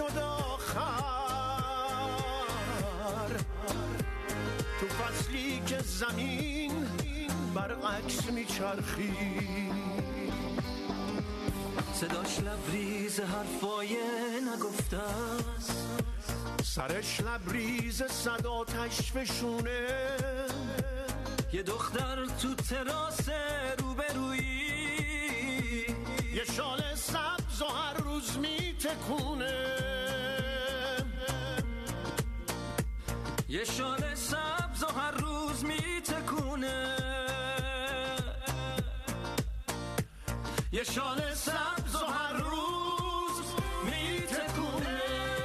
شد آخر، تو فصلی که زمین برعکس میچرخی، صداش لبریز حرفای نگفته است، سرش لبریز صد آتش فشونه، یه دختر تو تراس روبرویی، یه شال سبز و هر روز میتکونه، یه شال سبز و هر روز میتکونه، یه شال سبز و هر روز میتکونه.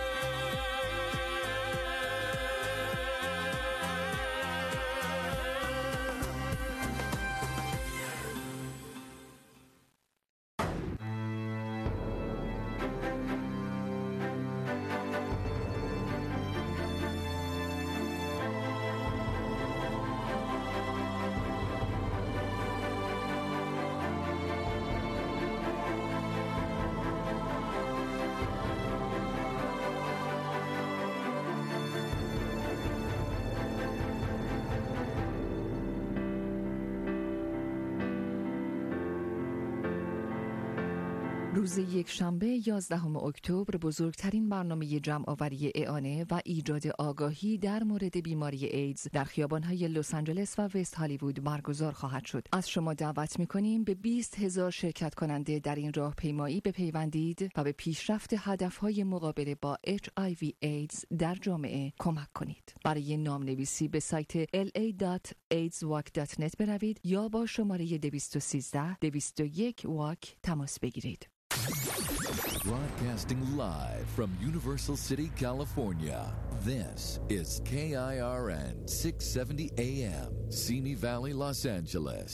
روز یکشنبه 11 اکتبر بزرگترین برنامه جمع‌آوری اعانه و ایجاد آگاهی در مورد بیماری ایدز در خیابان‌های لس آنجلس و وست هالیوود برگزار خواهد شد. از شما دعوت می‌کنیم به 20,000 شرکت کننده در این راهپیمایی بپیوندید و به پیشرفت هدف‌های مقابله با HIV ایدز در جامعه کمک کنید. برای نامنویسی به سایت la.aidswalk.net بروید یا با شماره 213-201 واک تماس بگیرید. Broadcasting live from Universal City, California. This is KIRN 670 AM, Simi Valley, Los Angeles.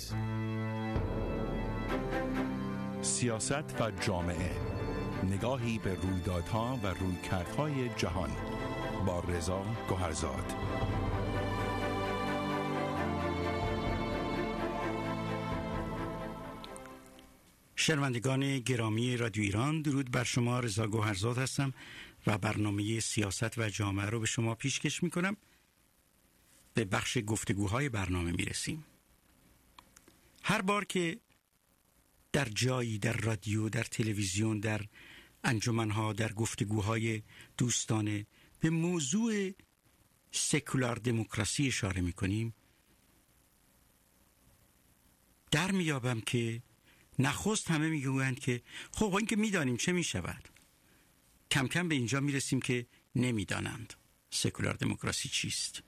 سیاست و جامعه، نگاهی به رویدادها و رویکردهای جهان با رضا گوهرزاد. شنوندگان گرامی رادیو ایران، درود بر شما. رضا گوهرزاد هستم و برنامه سیاست و جامعه رو به شما پیشکش میکنم. به بخش گفتگوهای برنامه میرسیم. هر بار که در جایی، در رادیو، در تلویزیون، در انجمنها، در گفتگوهای دوستانه به موضوع سکولار دموکراسی اشاره میکنیم، در میابم که نخست همه میگویند که خب این که میدانیم چه میشود. کم کم به اینجا میرسیم که نمیدانند سکولار دموکراسی چیست.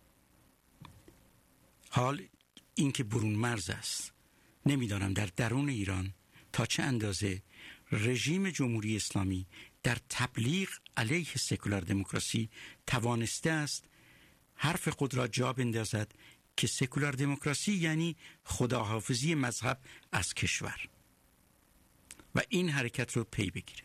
حال این که برون مرز است. نمیدانم در درون ایران تا چه اندازه رژیم جمهوری اسلامی در تبلیغ علیه سکولار دموکراسی توانسته است حرف خود را جا بندازد که سکولار دموکراسی یعنی خداحافظی مذهب از کشور و این حرکت رو پی بگیره.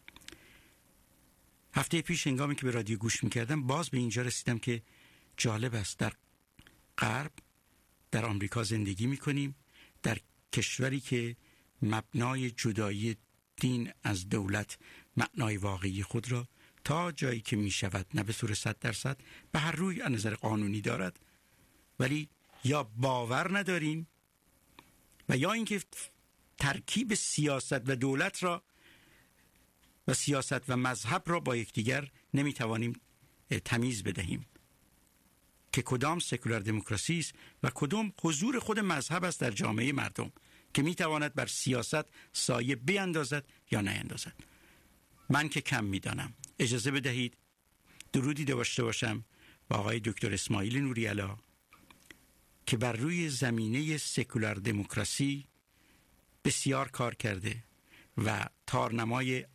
هفته پیش هنگامی که به رادیو گوش میکردم باز به اینجا رسیدم که جالب است در غرب، در آمریکا زندگی میکنیم، در کشوری که مبنای جدایی دین از دولت معنای واقعی خود را تا جایی که میشود، نه به صورت 100% به هر روی از نظر قانونی دارد، ولی یا باور نداریم و یا اینکه ترکیب سیاست و دولت را و سیاست و مذهب را با یکدیگر نمیتوانیم تمیز بدهیم که کدام سکولار دموکراسی است و کدام حضور خود مذهب است در جامعه مردم که میتواند بر سیاست سایه بیندازد یا نیندازد. من که کم میدانم. اجازه بدهید درودی داشته باشم با آقای دکتر اسماعیل نوری‌علا که بر روی زمینه سکولار دموکراسی بسیار کار کرده و تارنمای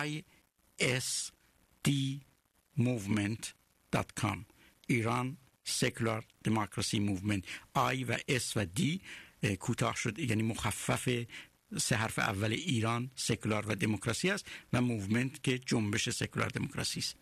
isdmovement.com ایران سکولار دموکراسی موومنت، I و S و D کوتاه شد، یعنی مخفف سه حرف اول ایران سکولار و دموکراسی است و موومنت که جنبش سکولار دموکراسی است.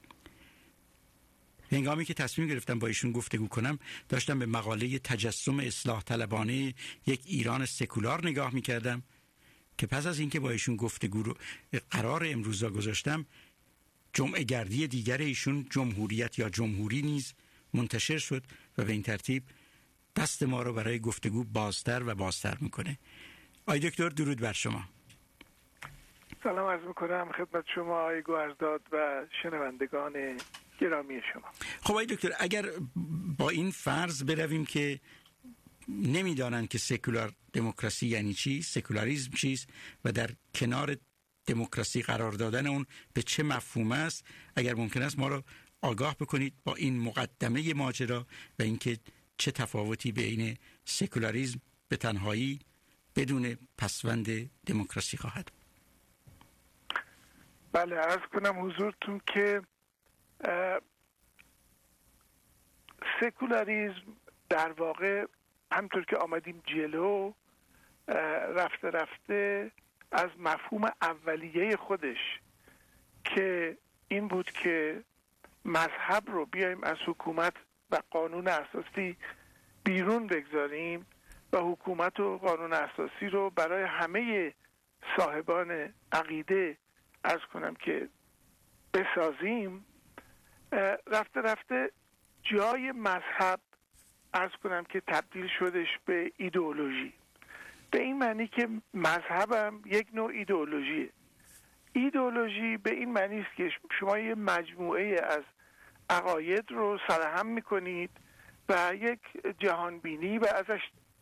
هنگامی که تصمیم گرفتم با ایشون گفتگو کنم داشتم به مقاله تجسم اصلاح طلبانه یک ایران سکولار نگاه می‌کردم که پس از اینکه با ایشون گفتگو رو قرار امروزا گذاشتم جمعه گردی دیگر ایشون جمهوریت یا جمهوری نیز منتشر شد و به این ترتیب دست ما رو برای گفتگو بازتر و بازتر میکنه. آقای دکتر درود بر شما. سلام عرض میکنم خدمت شما آقای گوهرداد و شنوندگان گرامی شما. خب آقای دکتر، اگر با این فرض برویم که نمیدانند که سکولار دموکراسی یعنی چی، سکولاریسم چیست و در کنار دموکراسی قرار دادن اون به چه مفهوم است، اگر ممکن است ما رو آگاه بکنید با این مقدمه ماجرا و اینکه چه تفاوتی بین سکولاریسم به تنهایی بدون پسوند دموکراسی خواهد. بله، عرض کنم حضورتون که سکولاریسم در واقع همطور که آمدیم جلو رفته رفته از مفهوم اولیه خودش که این بود که مذهب رو بیایم از حکومت و قانون اساسی بیرون بگذاریم و حکومت و قانون اساسی رو برای همه صاحبان عقیده عرض کنم که بسازیم، رفته رفته جای مذهب عرض کنم که تبدیل شدش به ایدئولوژی. به این معنی که مذهبم یک نوع ایدئولوژیه. ایدئولوژی به این معنی است که شما یه مجموعه از عقاید رو سرهم میکنید و یک جهانبینی و ازش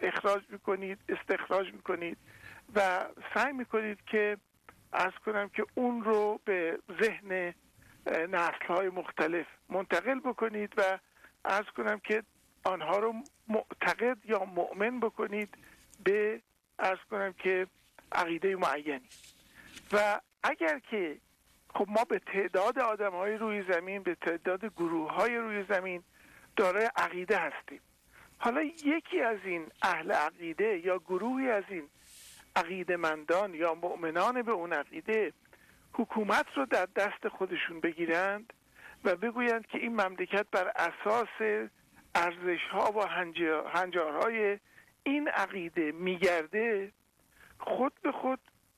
استخراج میکنید و سعی میکنید که عرض کنم که اون رو به ذهن نسل‌های مختلف منتقل بکنید و عرض کنم که آنها رو معتقد یا مؤمن بکنید به عرض کنم که عقیده معینی. و اگر که خب ما به تعداد آدم‌های روی زمین، به تعداد گروه‌های روی زمین دارای عقیده هستیم. حالا یکی از این اهل عقیده یا گروهی از این عقیده‌مندان یا مؤمنان به اون عقیده حکومت رو در دست خودشون بگیرند و بگویند که این مملکت بر اساس ارزش‌ها و هنجارهای این عقیده میگرده، خود به خود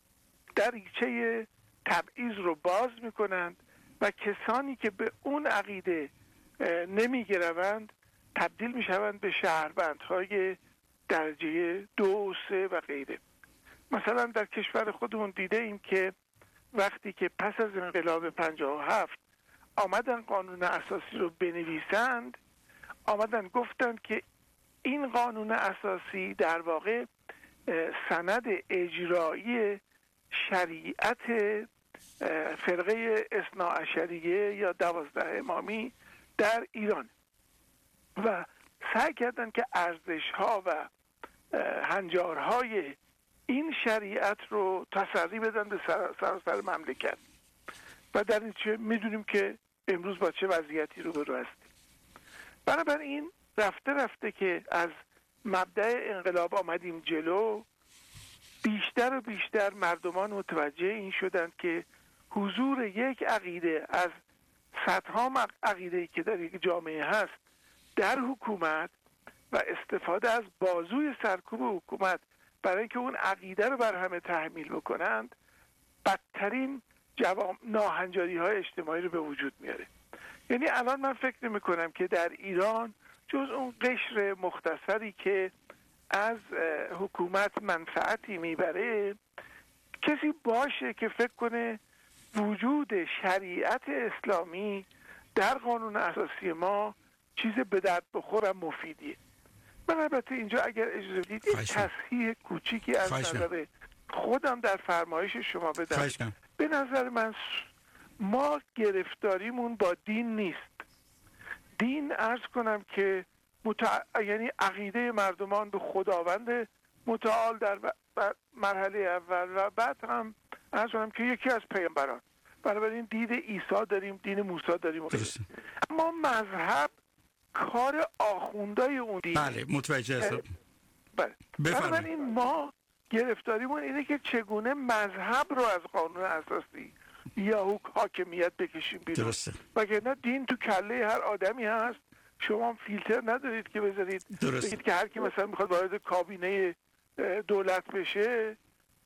دریچه تبعیض رو باز میکنند و کسانی که به اون عقیده نمیگروند تبدیل میشوند به شهروندهای درجه 2 3 و غیره. مثلا در کشور خودمون دیده ایم که وقتی که پس از انقلاب 57 آمدن قانون اساسی رو بنویسند، آمدن گفتند که این قانون اساسی در واقع سند اجرایی شریعت فرقه اثناعشریه یا 12 امامی در ایران و سعی کردن که ارزش‌ها و هنجارهای این شریعت رو تسری بدن به سراسر مملکت و در نتیجه میدونیم که امروز با چه وضعیتی روبرو هستیم. بنابراین رفته رفته که از مبدأ انقلاب آمدیم جلو، بیشتر و بیشتر مردمان متوجه این شدند که حضور یک عقیده از صدها عقیده‌ای که در یک جامعه هست در حکومت و استفاده از بازوی سرکوب حکومت برای اینکه اون عقیده رو بر همه تحمیل بکنند، بدترین ناهنجاری‌های اجتماعی رو به وجود میاره. یعنی الان من فکر نمی‌کنم که در ایران جز اون قشر مختصری که از حکومت منفعتی میبره کسی باشه که فکر کنه وجود شریعت اسلامی در قانون اساسی ما چیز به درد بخورم مفیدیه. من البته اینجا اگر اجازه بدید یک تصحیح کوچیکی از نظر خودم در فرمایش شما بدم. به نظر من ما گرفتاریمون با دین نیست. دین عرض کنم که یعنی عقیده مردمان به خداوند متعال در مرحله اول و بعد هم عرض کنم که یکی از پیامبران. بنابراین دین عیسی داریم، دین موسی داریم. اما مذهب کار آخوندای اون دین. بله متوجه هستم. بله. بنابراین ما گرفتاریمون اینه که چگونه مذهب رو از قانون اساسی یا حاکمیت بکشیم بیرون. وگرنه دین تو کله هر آدمی هست. شما فیلتر ندارید که بذارید بگید که هر کی مثلا میخواد وارد کابینه دولت بشه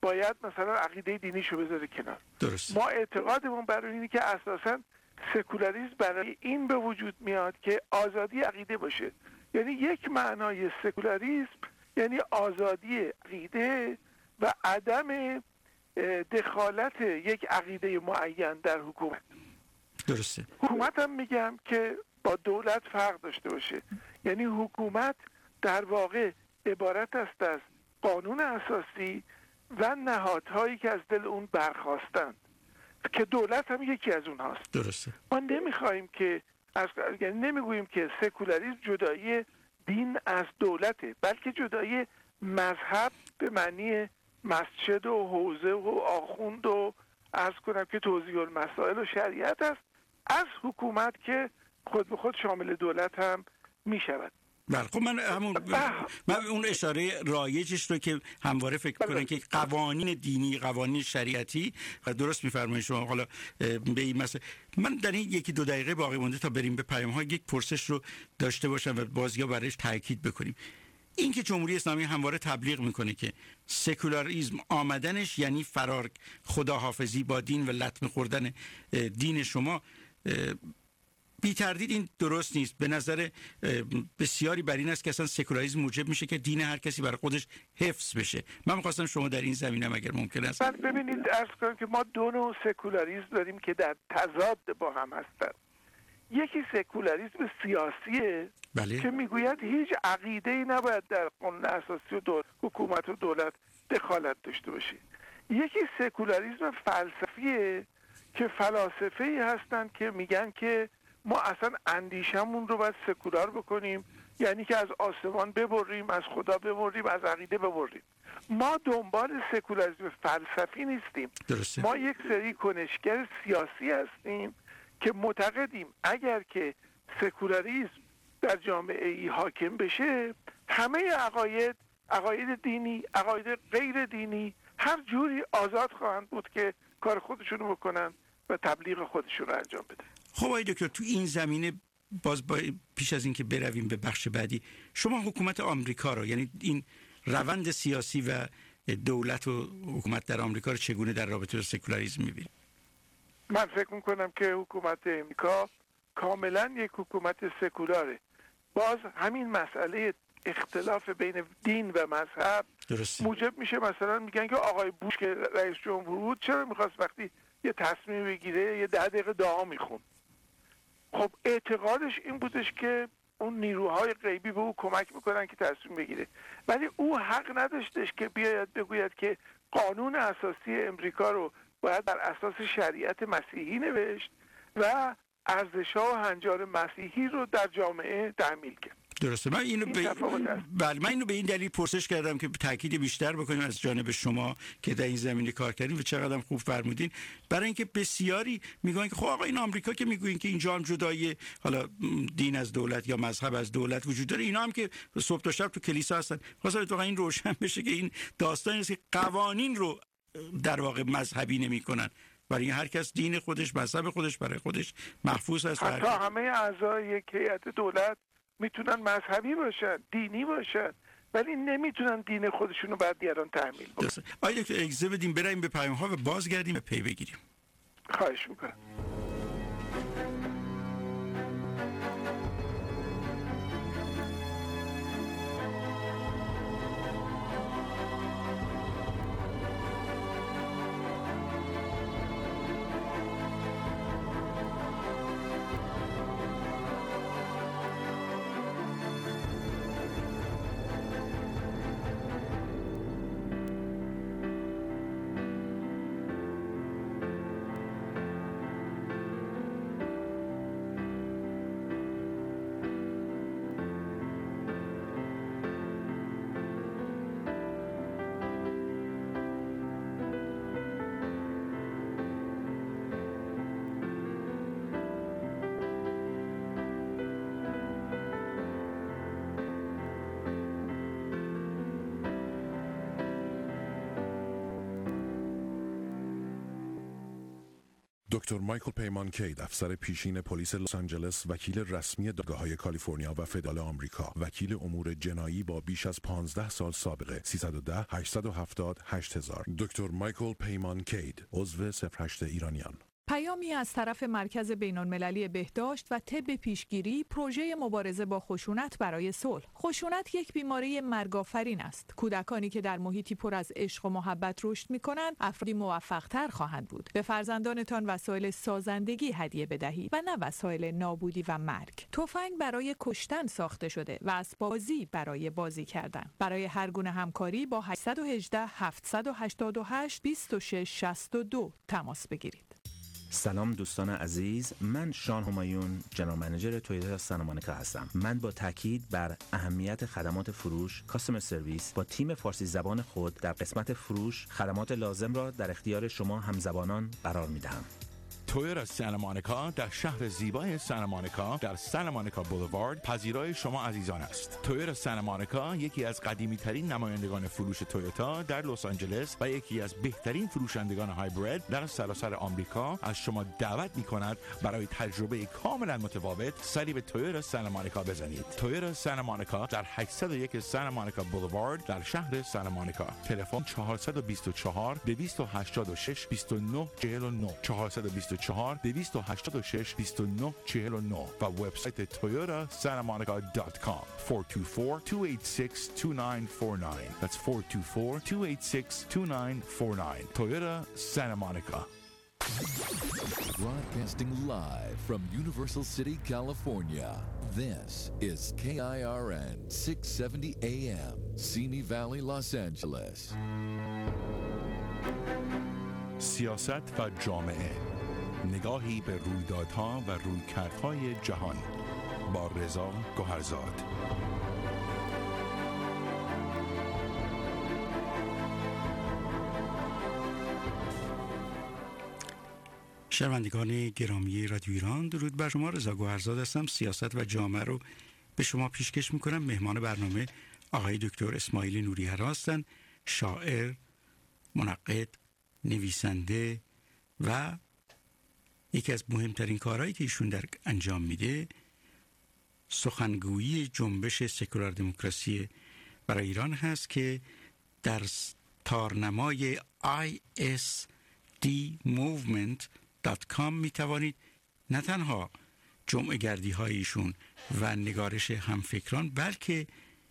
باید مثلا عقیده دینیشو بذاره کنار. درست. ما اعتقادمون بر اینه که اساساً سکولاریسم برای این به وجود میاد که آزادی عقیده باشه. یعنی یک معنای سکولاریسم یعنی آزادی عقیده و عدم دخالت یک عقیده معین در حکومت. درسته. حکومت هم میگم که با دولت فرق داشته باشه. یعنی حکومت در واقع عبارت است از قانون اساسی و نهادهایی که از دل اون برخاستند که دولت هم یکی از اونهاست. درسته. ما نمیخوایم که یعنی نمیگوییم که سکولاریسم جدایی دین از دولته، بلکه جدایی مذهب به معنی مسجد و حوزه و آخوند و عرض کنم که توضیح المسائل و شریعت است از حکومت که خود به خود شامل دولت هم می شود. بله. خب من اون اشاره رایجش رو که همواره فکر کنن که قوانین دینی، قوانین شریعتی، درست میفرمایید شما. حالا به این مسئله من در این 1-2 دقیقه باقی مونده تا بریم به پیام‌ها یک پرسش رو داشته باشم و بازی‌ها برایش تاکید بکنیم. این که جمهوری اسلامی همواره تبلیغ میکنه که سکولاریسم آمدنش یعنی فرار، خداحافظی با دین و لطمه خوردن دین شما، بی تردید این درست نیست. به نظر بسیاری بر این است که اصلا سکولاریسم موجب میشه که دین هر کسی برای خودش حفظ بشه. من می‌خواستم شما در این زمینه اگر ممکن است. ببینید عرض کنم که ما دو نوع سکولاریسم داریم که در تضاد با هم هستند. یکی سکولاریسم سیاسیه، بله. که میگوید هیچ عقیده‌ای نباید در قانون اساسی و حکومت و دولت دخالت داشته باشه. یکی سکولاریسم فلسفیه که فلاسفه‌ای هستند که میگن که ما اصلا اندیشمون رو باید سکولار بکنیم، یعنی که از آسمان ببریم، از خدا ببریم، از عقیده ببریم. ما دنبال سکولاریسم فلسفی نیستیم. درسته. ما یک سری کنشگر سیاسی هستیم که معتقدیم اگر که سکولاریسم در جامعه ای حاکم بشه، همه عقاید دینی، عقاید غیر دینی هر جوری آزاد خواهند بود که کار خودشونو بکنن و تبلیغ خودشون رو انجام بده. خب آقای دکتر، تو این زمینه پیش از این که برویم به بخش بعدی، شما حکومت آمریکا رو، یعنی این روند سیاسی و دولت و حکومت در آمریکا رو چگونه در رابطه با سکولاریسم می‌بینید؟ من فکر میکنم که حکومت آمریکا کاملا یک حکومت سکولاره. باز همین مسئله اختلاف بین دین و مذهب درسته. موجب میشه مثلا میگن که آقای بوش که رئیس جمهور بود چرا میخواست وقتی یه تصمیم بگیره یه 10 دقیقه دعا میخون؟ خب اعتقادش این بودش که اون نیروهای غیبی به او کمک میکنن که تصمیم بگیره، ولی او حق نداشتش که بیاید بگوید که قانون اساسی امریکا رو باید بر اساس شریعت مسیحی نوشت و ارزش‌ها و هنجار مسیحی رو در جامعه تحمیل کرد. درسته. من اینو من اینو به این دلیل پرسش کردم که تاکید بیشتر بکنیم از جانب شما که در این زمینه کار کردین و چقدر خوب فرمودین، برای اینکه بسیاری میگن که خب آقا این آمریکا که میگوین که اینجا هم جدای حالا دین از دولت یا مذهب از دولت وجود داره، اینا هم که صبح تا شب تو کلیسا هستن. واسه تو این روشن بشه که این داستانی است که قوانین رو در واقع مذهبی نمی‌کنن، برای هر کس دین خودش، مذهب خودش برای خودش محفوظ است. حتی همه اعضای یک هیئت دولت میتونن مذهبی باشن، دینی باشن، ولی نمیتونن دین خودشونو بر دیگران تحمیل کنن. آیا دکتر اجازه بدیم بریم به پیام‌ها و بازگردیم و پی بگیریم؟ خواهش میکنم. دکتر مایکل پیمان کید، افسر پیشین پلیس لس آنجلس، وکیل رسمی دادگاه‌های کالیفرنیا و فدرال آمریکا، وکیل امور جنایی با بیش از 15 سال سابقه. 310 870 8000. دکتر مایکل پیمان کید، عضو 08 ایرانیان. پیامی از طرف مرکز بین‌المللی بهداشت و طب پیشگیری، پروژه مبارزه با خشونت برای صلح. خشونت یک بیماری مرگ‌آفرین است. کودکانی که در محیطی پر از عشق و محبت رشد می‌کنند، افرادی موفق‌تر خواهند بود. به فرزندانتان وسایل سازندگی هدیه بدهید و نه وسایل نابودی و مرگ. تفنگ برای کشتن ساخته شده و اسباب بازی برای بازی کردن. برای هر گونه همکاری با 818 788 2662 تماس بگیرید. سلام دوستان عزیز، من شان همایون، جنرال منیجر تویوتا سانتا مونیکا هستم. من با تاکید بر اهمیت خدمات فروش، کاستمر سرویس، با تیم فارسی زبان خود در قسمت فروش خدمات لازم را در اختیار شما همزبانان قرار می‌دهم. تویوتا سانتا مونیکا در شهر زیبای سانتا مونیکا در سانتا مونیکا بولوارد پذیرای شما عزیزان است. تویوتا سانتا مونیکا یکی از قدیمی ترین نمایندگان فروش تویوتا در لس آنجلس و یکی از بهترین فروشندگان هایبرید در سراسر آمریکا از شما دعوت می‌کند برای تجربه کاملا متفاوت سری به تویوتا سانتا مونیکا بزنید. تویوتا سانتا مونیکا در 801 سانتا مونیکا بولوارد در شهر سانتا مونیکا. تلفن 424 286 2949 424 286 2949 و وبسایت toyotasantamonica.com 424-286-2949. That's 424-286-2949. Toyota Santa Monica. Broadcasting live from Universal City, California. This is KIRN 670 AM, Simi Valley, Los Angeles. سیاست و جامعه، نگاهی به رویدادها و رویکردهای جهان با رضا گوهرزاد. شنوندگان گرامی رادیو ایران، درود بر شما. رضا گوهرزاد هستم. سیاست و جامعه رو به شما پیشکش میکنم. مهمان برنامه آقای دکتر اسماعیل نوری‌ها هستند، شاعر، منقد، نویسنده و یکی از مهمترین کارهایی که ایشون در انجام میده سخنگویی جنبش سکولار دموکراسی برای ایران هست که در تارنمای isdmovement.com میتوانید نه تنها جمع گردی های ایشون و نگارش همفکران بلکه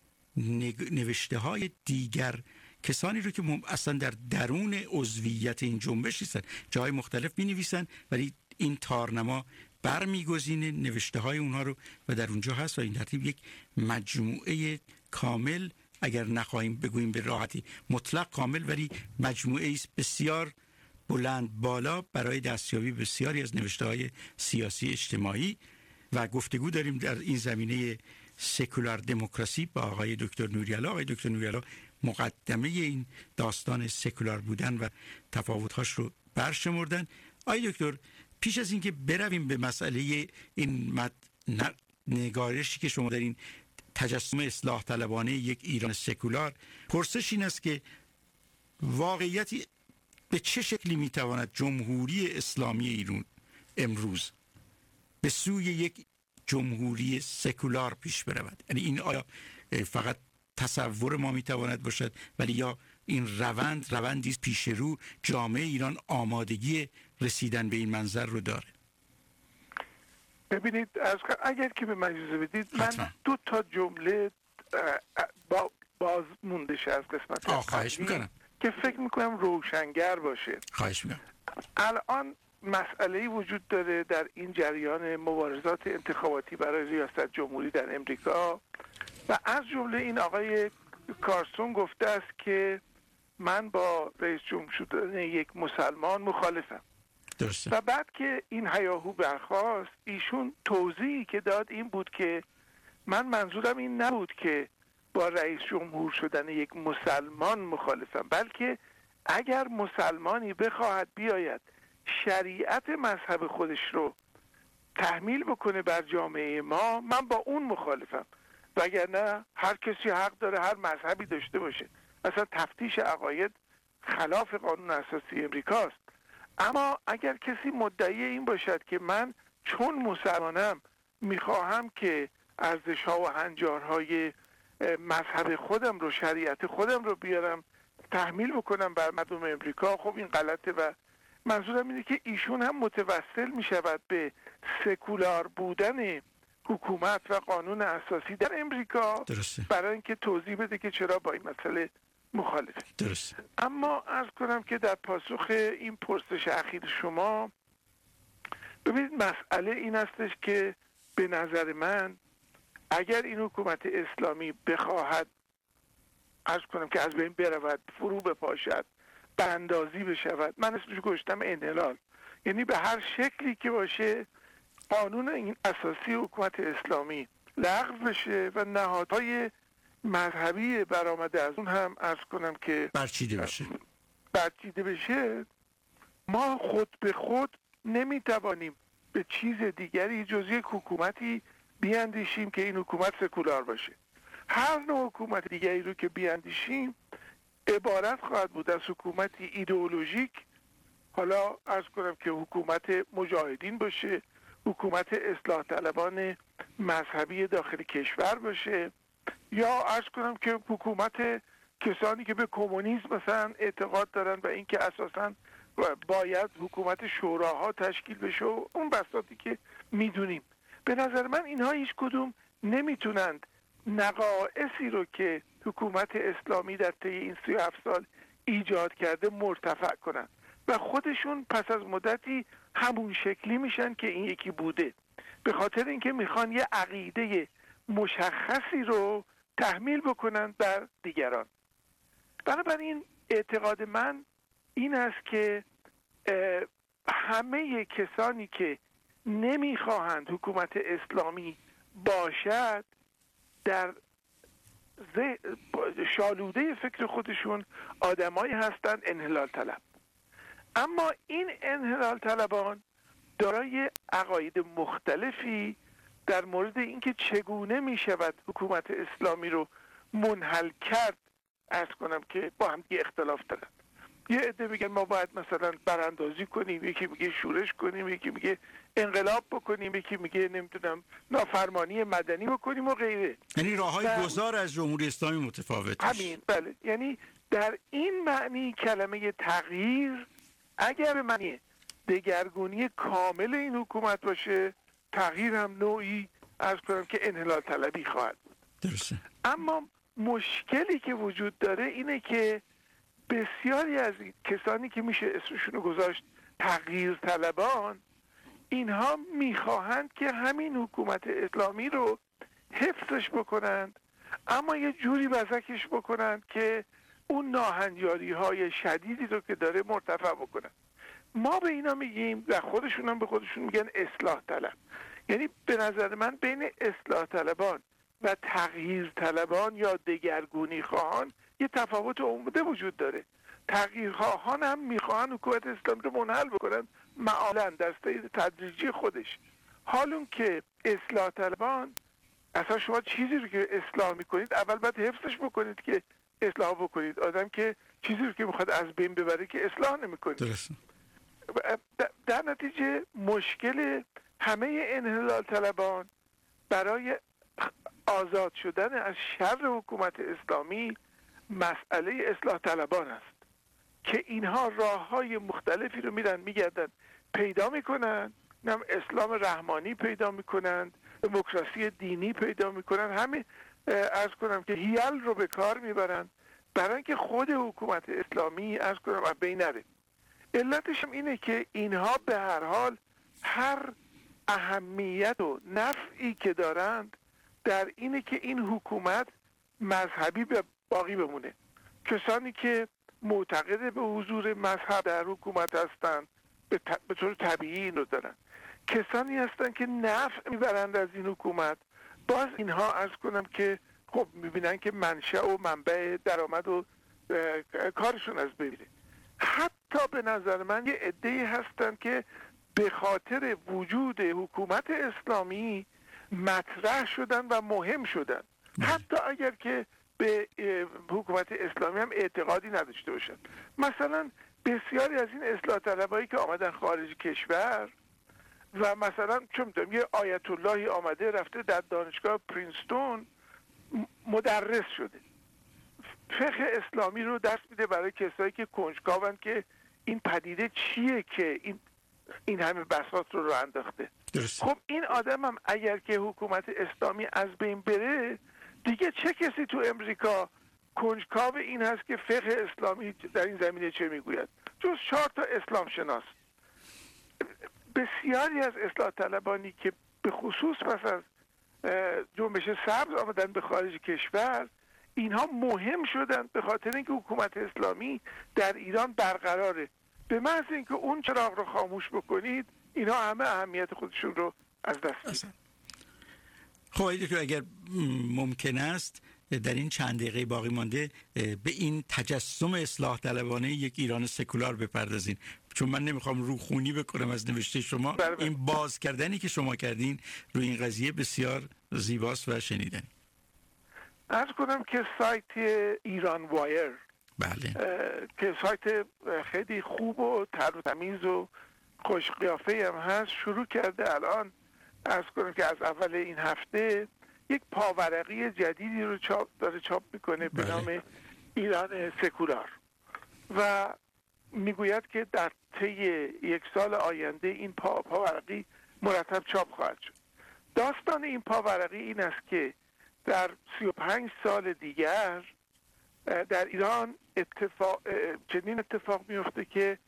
نوشته های دیگر کسانی رو که اصلا در درون عضویت این جنبش هستن، جای مختلف می نویسن، ولی این تارنما برمیگزینه نوشته های اونها رو و در اونجا هست و این ترتیب یک مجموعه کامل، اگر نخواهیم بگوییم به راحتی مطلق کامل، ولی مجموعه است بسیار بلند بالا برای دستیابی بسیاری از نوشته های سیاسی اجتماعی و گفتگو داریم در این زمینه سکولار دموکراسی با آقای دکتر نوری‌ها. آقای دکتر نوری‌ها مقدمه این داستان سکولار بودن و تفاوت‌هاش رو برشمردن. آقای دکتر، پیش از اینکه برویم به مسئله این نگارشی که شما در این تجسم اصلاح طلبانه یک ایران سکولار، پرسش این است که واقعیتی به چه شکلی میتواند جمهوری اسلامی ایران امروز به سوی یک جمهوری سکولار پیش برود؟ یعنی این آیا فقط تصور ما میتواند باشد، ولی یا این روندی است پیش رو جامعه ایران آمادگی رسیدن به این منظر رو داره؟ ببینید، اگر که به من اجازه بدید من 2 تا جمله باز موندش از قسمت خواهش میکنم که فکر میکنم روشنگر باشه. خواهش میکنم. الان مسئله‌ای وجود داره در این جریان مبارزات انتخاباتی برای ریاست جمهوری در امریکا و از جمله این آقای کارسون گفته است که من با رئیس جمهور شدن یک مسلمان مخالفم. درسته. و بعد که این هیاهو برخاست، ایشون توضیحی که داد این بود که من منظورم این نبود که با رئیس جمهور شدن یک مسلمان مخالفم، بلکه اگر مسلمانی بخواهد بیاید شریعت مذهب خودش رو تحمیل بکنه بر جامعه ما، من با اون مخالفم، وگرنه هر کسی حق داره هر مذهبی داشته باشه. اصلا تفتیش عقاید خلاف قانون اساسی امریکاست. اما اگر کسی مدعی این باشد که من چون مسلمانم میخواهم که ارزش‌ها و هنجارهای مذهب خودم رو، شریعت خودم رو بیارم تحمیل بکنم بر مردم امریکا، خب این غلطه. و منظورم اینه که ایشون هم متوسل میشود به سکولار بودن حکومت و قانون اساسی در امریکا. درسته. برای اینکه توضیح بده که چرا با این مسئله مخالفه. درسته. اما عرض کنم که در پاسخ این پرسش اخیر شما، ببینید مسئله این هستش که به نظر من اگر این حکومت اسلامی بخواهد عرض کنم که از بین برود، فرو بپاشد، براندازی بشود، من اسمش گذاشتم انحلال، یعنی به هر شکلی که باشه قانون این اساسی حکومت اسلامی لغو بشه و نهادهای مذهبی برآمده از اون هم عرض کنم که برچیده بشه، ما خود به خود نمیتوانیم به چیز دیگری جز یک حکومتی بیاندیشیم که این حکومت سکولار باشه. هر نوع حکومت دیگری رو که بیاندیشیم عبارت خواهد بود از حکومتی ایدئولوژیک، حالا عرض کنم که حکومت مجاهدین باشه، حکومت اصلاح طلبان مذهبی داخل کشور باشه، یا عرض کنم که حکومت کسانی که به کمونیسم مثلا اعتقاد دارن و اینکه اساساً باید حکومت شوراها تشکیل بشه و اون بساطی که میدونیم. به نظر من اینها هیچ کدوم نمیتونند نقائصی رو که حکومت اسلامی در طی این 37 سال ایجاد کرده مرتفع کنند و خودشون پس از مدتی همون شکلی میشن که این یکی بوده، به خاطر اینکه میخوان یه عقیده مشخصی رو تحمیل بکنن بر دیگران. بنابراین اعتقاد من این است که همه کسانی که نمیخواهند حکومت اسلامی باشد در شالوده فکر خودشون آدمایی هستند انحلال طلب. اما این انحلال طلبان دارای عقاید مختلفی در مورد اینکه چگونه می شود حکومت اسلامی رو منحل کرد عرض کنم که با هم دیگه اختلاف دارن. یه عده میگن ما باید مثلا براندازی کنیم، یکی میگه شورش کنیم، یکی میگه انقلاب بکنیم، یکی میگه نمیدونم نافرمانی مدنی بکنیم و غیره. یعنی راههای گذار از جمهوری اسلامی متفاوت. همین، بله. یعنی در این معنی کلمه تغییر اگر به معنی دگرگونی کامل این حکومت باشه، تغییر هم نوعی عرض کنم که انحلال طلبی خواهد بود. درسته. اما مشکلی که وجود داره اینه که بسیاری از کسانی که میشه اسمشون رو گذاشت تغییر طلبان، اینها میخواهند که همین حکومت اسلامی رو حفظش بکنند، اما یه جوری بزکش بکنند که اون ناهنجاری های شدیدی رو که داره مرتفع بکنند. ما به اینا میگیم و خودشون هم به خودشون میگن اصلاح طلب. یعنی به نظر من بین اصلاح طلبان و تغییر طلبان یا دگرگونی خواهان یه تفاوت عمده وجود داره. تغییرخواهان هم میخواهن حکومت اسلامی رو منحل بکنن معالاً در سیر تدریجی خودش، حالون که اصلاح طلبان اصلا شما چیزی رو که اصلاح میکنید اول باید حفظش بکنید که اصلاح بکنید. آدم که چیزی رو که میخواد از بین ببره که اصلاح نمیکنید. درسته. در نتیجه مشکل همه انحلال طلبان برای آزاد شدن از شر حکومت اسلامی مسئله اصلاح طلبان است که اینها راه‌های مختلفی رو میگردن پیدا میکنن، نم اسلام رحمانی پیدا میکنن، دموکراسی دینی پیدا میکنن، همین عرض کنم که هیل رو به کار میبرن برای اینکه خود حکومت اسلامی عرض کنم از بین نره. علتش هم اینه که اینها به هر حال هر اهمیت و نفعی که دارند در اینه که این حکومت مذهبی باقی بمونه. کسانی که معتقد به حضور مذهب در حکومت هستند به طور طبیعی این رو دارن. کسانی هستند که نفع میبرند از این حکومت، باز اینها عرض کنم که خب میبینن که منشأ و منبع درآمد و کارشون از بمیره. حتی به نظر من یه عده‌ای هستن که به خاطر وجود حکومت اسلامی مطرح شدن و مهم شدن، حتی اگر که به حکومت اسلامی هم اعتقادی نداشته باشن. مثلا بسیاری از این اصلاح طلبایی که آمدن خارج کشور و مثلا چه می‌دونم یه آیت اللهی آمده رفته در دانشگاه پرینستون مدرس شده، فقه اسلامی رو درس میده برای کسایی که کنجکاون که این پدیده چیه که این همه بساط رو انداخته. خب این آدم هم اگر که حکومت اسلامی از بین بره، دیگه چه کسی تو امریکا کنجکاو این هست که فقه اسلامی در این زمینه چه میگوید جز 4 تا اسلام شناس. بسیاری از اصلاح طلبانی که به خصوص پس از جنبش سبز آمدن به خارج کشور، اینها مهم شدن به خاطر اینکه حکومت اسلامی در ایران برقراره. به محض اینکه اون چراغ رو خاموش بکنید، اینها همه اهمیت خودشون رو از دست میدن. خب دکتر اگر ممکن است در این چند دقیقه باقی مانده به این تجسم اصلاح طلبانه یک ایران سکولار بپردازین، چون من نمیخوام روخونی بکنم از نوشته شما. بله. این باز کردنی که شما کردین روی این قضیه بسیار زیباست و شنیدنی. عرض کنم که سایت ایران وایر، بله، که سایت خیلی خوب و تر و تمیز و خوش قیافه هم هست، شروع کرده الان. عرض کنم که از اول این هفته یک پاورقی جدیدی رو داره چاپ میکنه به نام ایران سکولار و میگوید که در طی 1 سال آینده این پاورقی مرتب چاپ خواهد شد. داستان این پاورقی این است که در 35 سال دیگر در ایران چنین اتفاق میفته که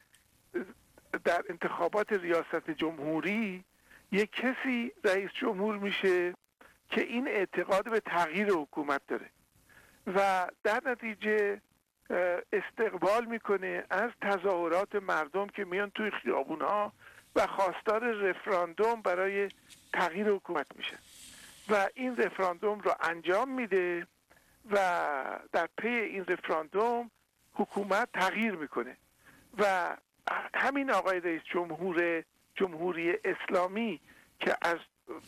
در انتخابات ریاست جمهوری یک کسی رئیس جمهور میشه که این اعتقاد به تغییر حکومت داره و در نتیجه استقبال میکنه از تظاهرات مردم که میان توی خیابونها و خواستار رفراندوم برای تغییر حکومت میشن و این رفراندوم رو انجام میده و در پی این رفراندوم حکومت تغییر میکنه و همین آقای رئیس جمهوری اسلامی که از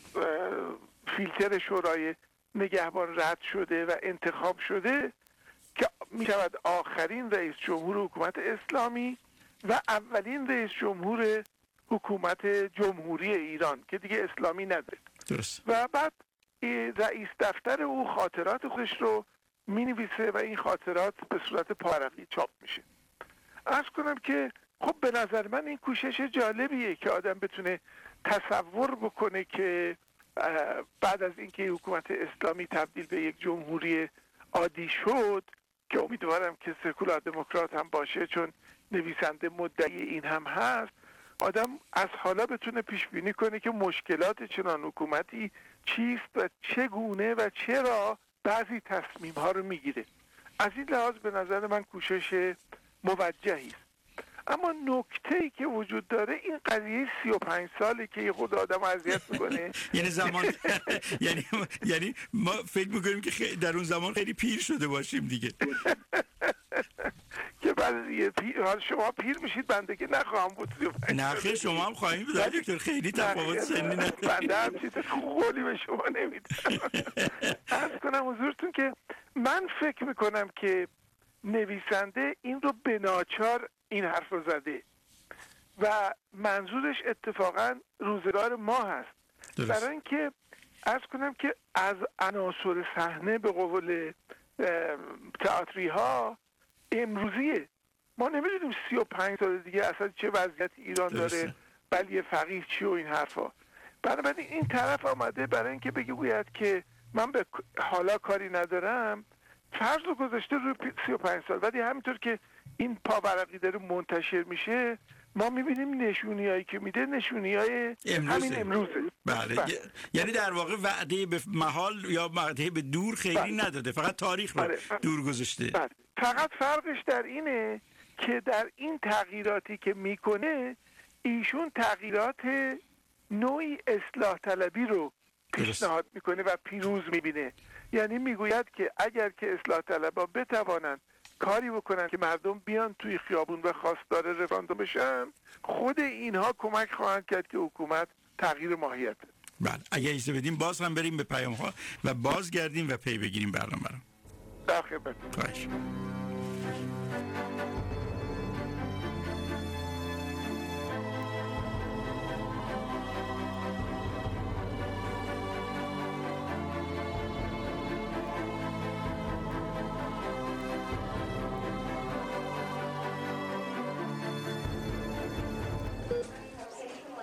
فیلتر شورای نگهبان رد شده و انتخاب شده که می شود آخرین رئیس جمهور حکومت اسلامی و اولین رئیس جمهور حکومت جمهوری ایران که دیگه اسلامی نداره. درست. و بعد رئیس دفتر او خاطرات خودش رو می نویسه و این خاطرات به صورت پاورقی چاپ میشه. عرض کنم که خب به نظر من این کوشش جالبیه که آدم بتونه تصور بکنه که بعد از اینکه حکومت اسلامی تبدیل به یک جمهوری عادی شد که امیدوارم که سکولار دموکرات هم باشه چون نویسنده مدعی این هم هست، آدم از حالا بتونه پیش بینی کنه که مشکلات چنان حکومتی چیست و چگونه و چرا بعضی تصمیم ها رو میگیره. از این لحاظ به نظر من کوشش موجهی است. اما نکته‌ای که وجود داره این قضیه 35 ساله که یه خود آدم اذیت میکنه. یعنی زمان یعنی ما فکر میکنیم که در اون زمان خیلی پیر شده باشیم دیگه. که بعد شما پیر میشید، بنده که نخواهم بود 35. نه خیلی شما هم خواهیم بود دکتر، خیلی تفاوت سنی نداره. بنده هم چیز قولی به شما نمیدم. عرض کنم حضورتون که من فکر میکنم که نویسنده این رو به ناچار این حرف رو زده و منظورش اتفاقا روزگار ما هست. برای اینکه عرض کنم که از عناصر صحنه به قول تئاتری ها امروزیه. ما نمیدونیم 35 سال دیگه اصلا چه وضعیت ایران داره، ولی فقیه چی و این حرفا. بنابراین این طرف آمده برای اینکه بگوید که من به حالا کاری ندارم، فرض رو گذاشته روی 35 سال، ولی همینطور که این پاورقی داره منتشر میشه ما میبینیم نشونیایی که میده نشونیای همین امروزه. بله. یعنی در واقع وعده به محال یا وعده به دور خیلی نداده، فقط تاریخ رو دور گذاشته. فقط فرقش در اینه که در این تغییراتی که میکنه ایشون تغییرات نوعی اصلاح طلبی رو پیشنهاد میکنه و پیروز میبینه. یعنی میگوید که اگر که اصلاح طلبا بتوانند کاری بکنن که مردم بیان توی خیابون و خواستار رفراندوم بشن، خود اینها کمک خواهند کرد که حکومت تغییر ماهیت. بله، اگه اجازه بدیم باز هم بریم به پیام ها و بازگردیم و پی بگیریم برنامه رو. در خدمت. خواهش.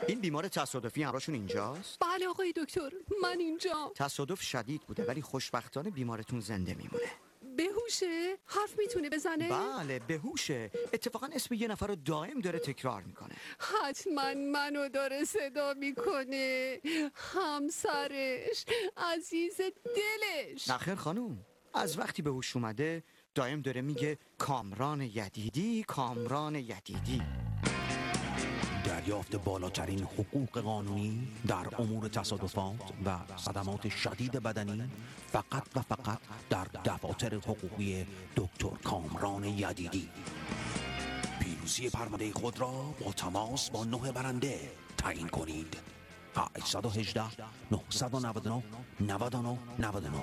این بیمار تصادفی همراهشون اینجاست؟ بله آقای دکتر، من اینجا. تصادف شدید بوده ولی خوشبختانه بیمارتون زنده میمونه. بهوشه؟ حرف میتونه بزنه؟ بله بهوشه. اتفاقا اسم یه نفر رو دائم داره تکرار میکنه. حتما منو داره صدا میکنه. همسرش، عزیز دلش. نخیر خانوم، از وقتی به هوش اومده دائم داره میگه کامران یدیدی، کامران یدیدی. دریافت بالاترین حقوق قانونی در امور تصادفات و صدمات شدید بدنی فقط و فقط در دفاتر حقوقی دکتر کامران یدیدی. پیروزی پرونده خود را با تماس با 9 برنده تعیین کنید. 818 999 99 99.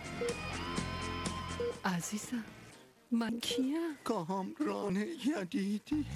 عزیزم، من کیم؟ کامران یدیدی.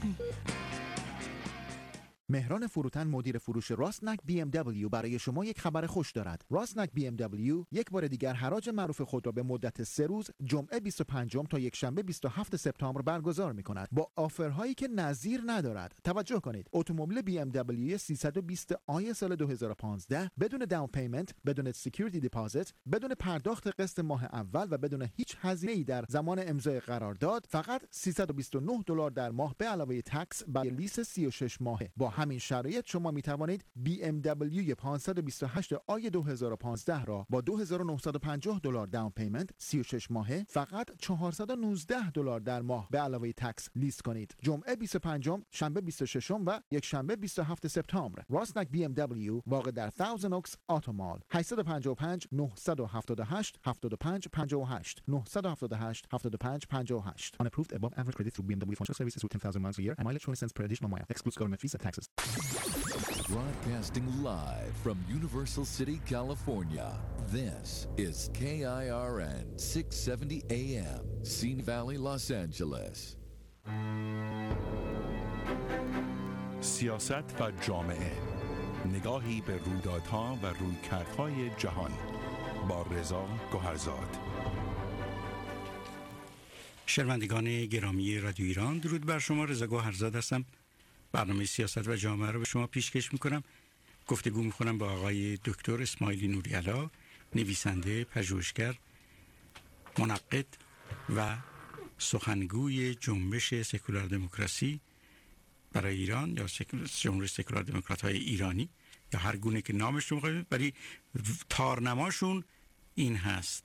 مهران فروتن مدیر فروش راسنک BMW برای شما یک خبر خوش دارد. راسنک BMW یک بار دیگر حراج معروف خود را به مدت 3 روز جمعه 25 تا یکشنبه 27 سپتامبر برگزار می کند با آفرهایی که نظیر ندارد. توجه کنید، اتومبیل BMW 320 آی سال 2015 بدون داون پیمنت، بدون سکیوریتی دیپازیت، بدون پرداخت قسط ماه اول و بدون هیچ هزینه‌ای در زمان امضای قرارداد فقط $329 در ماه به علاوه تکس برای لیس 36 ماهه. با همین شرایط شما می توانید BMW 528 آی 2015 را با $2,950 داون پیمنت 36 ماهه فقط $419 در ماه به علاوه تکس لیست کنید. جمعه 25 شنبه 26 و یک شنبه 27 سپتامبر. راسنک BMW واقع در Thousand Oaks آتومال. 855 978 75 58 978 75 58. Unapproved above average credit through BMW financial services with 10,000 miles a year and mileage 20 cents per additional mile. Excludes government fees and taxes. Broadcasting live from Universal City, California. This is KIRN 670 AM, Scene Valley, Los Angeles. سیاست و جامعه، نگاهی به رویدادها و رویکردهای جهان با رضا گوهرزاد. شنوندگان گرامی رادیو ایران، درود بر شما. رضا گوهرزاد هستم. برنامه سیاست و جامعه رو به شما پیشکش میکنم. گفتگو میکنم با آقای دکتر اسماعیلی نوری‌علا، نویسنده، پژوهشگر، منقد و سخنگوی جنبش سکولار دموکراسی برای ایران یا جنبش سکولار دموکرات های ایرانی یا هر گونه که نامش رو میخواید، ولی تارنماشون این هست: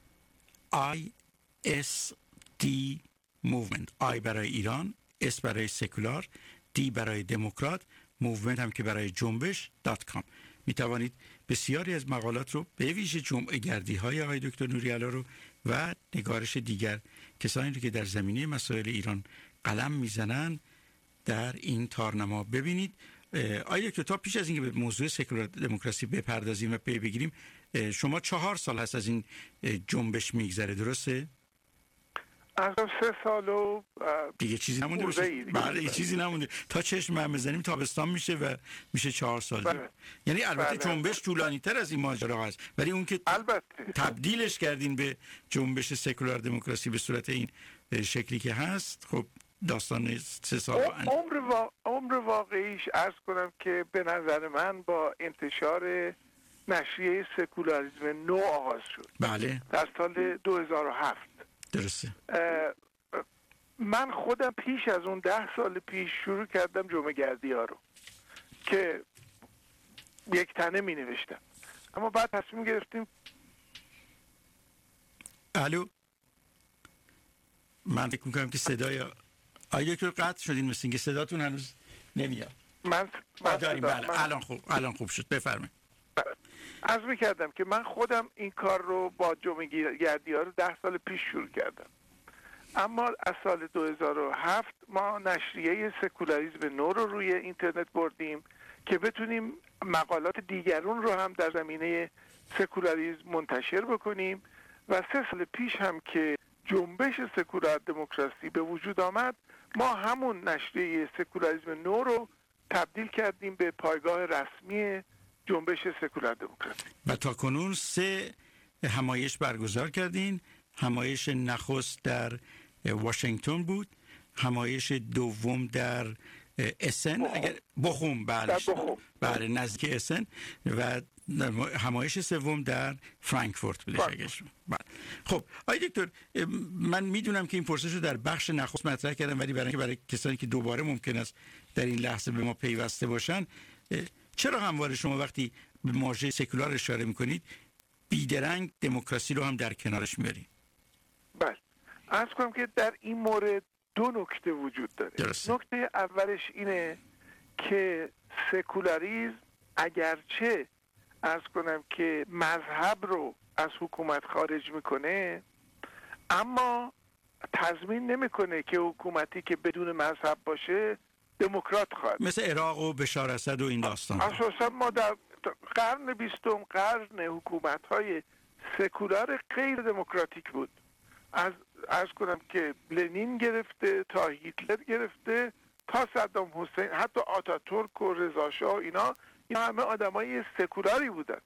ISD Movement. I برای ایران، S برای سکولار، D برای دموکرات، موومنت هم که برای جنبش.com. می توانید بسیاری از مقالات رو به ویژه جمعه گردی های آقای دکتر نوری‌علا رو و نگارش دیگر کسانی رو که در زمینه مسائل ایران قلم میزنن در این تارنما ببینید. آقای دکتر، تا پیش از اینکه به موضوع سکولار دموکراسی بپردازیم و پی بگیریم، شما 4 سال هست از این جنبش میگذره، درسته؟ از 3 سال و دیگه چیزی نمونده باشه. بله دیگه چیزی نمونده. تا چشم هم بزنیم تابستان میشه و میشه 4 سال. بله. یعنی البته بله. جنبش طولانی تر از این ماجرا هست، ولی اون که البته تبدیلش کردین به جنبش سکولار دموکراسی به صورت این شکلی که هست، خب داستان 3 سال عمر واقعیش عرض کنم که به نظر من با انتشار نشریه سکولاریسم نو آغاز شد. بله. در سال 2007. درسته. من خودم پیش از اون 10 سال پیش شروع کردم جمعه گردی ها رو که یک تنه می نوشتم، اما بعد تصمیم گرفتیم. الو، من فکر میکنم که صدای آیا که قطع شدین، مثل اینکه صداتون هنوز نمیاد. من داریم. بله. الان خوب شد، بفرمایید. عرض میکردم که من خودم این کار رو با جمعه گردی ها رو 10 سال پیش شروع کردم، اما از سال 2007 ما نشریه سکولاریسم نو رو روی اینترنت بردیم که بتونیم مقالات دیگرون رو هم در زمینه سکولاریسم منتشر بکنیم و 3 سال پیش هم که جنبش سکولار دموکراسی به وجود آمد، ما همون نشریه سکولاریسم نو رو تبدیل کردیم به پایگاه رسمی جنبش سکولار دموکراسی. و تا کنون 3 همایش برگزار کردین. همایش نخست در واشنگتن بود، همایش دوم در اسن اگر بخوم بله نزدیک اسن و همایش سوم در فرانکفورت بوده اگر بله. خب آقای دکتر من میدونم که این پرسش رو در بخش نخست مطرح کردم، ولی برای کسانی که دوباره ممکن است در این لحظه به ما پیوسته باشن، چرا همواره شما وقتی به ماژه سکولار اشاره میکنید بیدرنگ دموکراسی رو هم در کنارش میارید؟ بله عرض کنم که در این مورد دو نکته وجود داره. درسته. نکته اولش اینه که سکولاریسم اگرچه عرض کنم که مذهب رو از حکومت خارج میکنه، اما تضمین نمیکنه که حکومتی که بدون مذهب باشه دموکرات خواهد. مثل عراق و بشار اسد و این داستان. اساسا ما در قرن 20 قرن حکومت‌های سکولار غیر دموکراتیک بود. از کنم که لنین گرفته تا هیتلر گرفته تا صدام حسین، حتی آتاتورک و رضا شاه، اینا همه آدمای سکولاری بودن،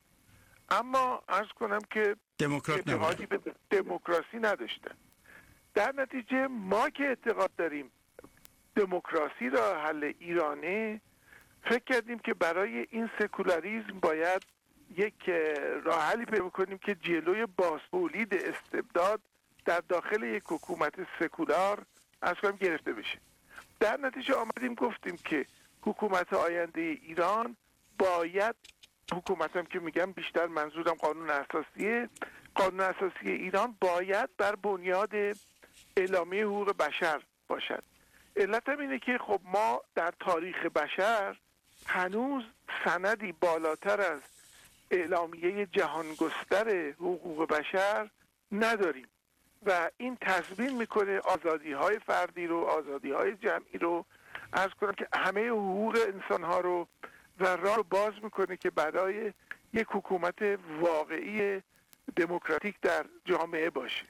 اما عرض کنم که دموکرات اعتقادی به دموکراسی نداشتن. در نتیجه ما که اعتقاد داریم دموکراسی را حل ایرانه، فکر کردیم که برای این سکولاریسم باید یک راه حلی پیدا کنیم که جلوی بازتولید استبداد در داخل یک حکومت سکولار از کنم گرفته بشه. در نتیجه آمدیم گفتیم که حکومت آینده ایران باید، حکومتم که میگم بیشتر منظورم قانون اساسیه، قانون اساسی ایران باید بر بنیاد اعلامیه حقوق بشر باشد. علتم اینه که خب ما در تاریخ بشر هنوز سندی بالاتر از اعلامیه جهانگستر حقوق بشر نداریم و این تضمین میکنه آزادی‌های فردی رو، آزادی‌های جمعی رو، عرض کنم که همه حقوق انسان‌ها رو و راه رو باز میکنه که برای یک حکومت واقعی دموکراتیک در جامعه باشه.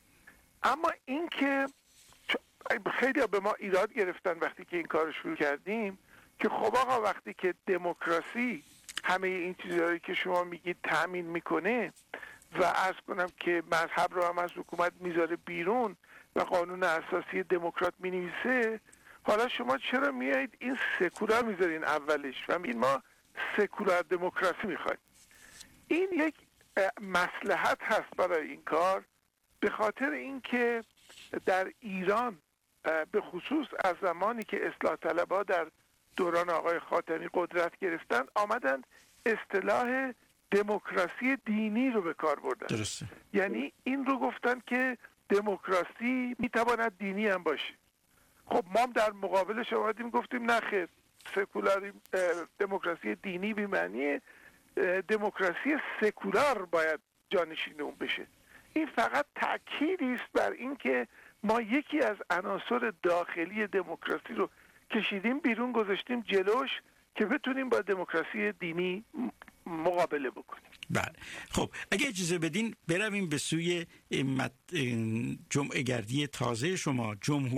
اما این که خیلی به ما ایراد گرفتن وقتی که این کار شروع کردیم که خب آقا وقتی که دموکراسی همه این چیزهایی که شما میگید تأمین میکنه و عرض کنم که مذهب رو هم از حکومت میذاره بیرون و قانون اساسی دموکرات مینویسه، حالا شما چرا میایید این سکولار میذارین اولش و میگید ما سکولار دموکراسی میخوایم؟ این یک مصلحت هست برای این کار، به خاطر اینکه در ایران به خصوص از زمانی که اصلاح طلبها در دوران آقای خاتمی قدرت گرفتن آمدن اصطلاح دموکراسی دینی رو به کار بردن. درسته. یعنی این رو گفتن که دموکراسی میتواند دینی هم باشه. خب ما در مقابلش آمدیم گفتیم نه خیر، سکولار دموکراسی دینی بی معنی دموکراسی سکولار باید جانشین اون بشه. این فقط تأکیدی است بر این که ما یکی از عناصر داخلی دموکراسی رو کشیدیم بیرون، گذاشتیم جلوش که بتونیم با دموکراسی دینی مقابله بکنیم. بله. خب اگه اجازه بدین برویم به سوی جمعه گردی تازه شما،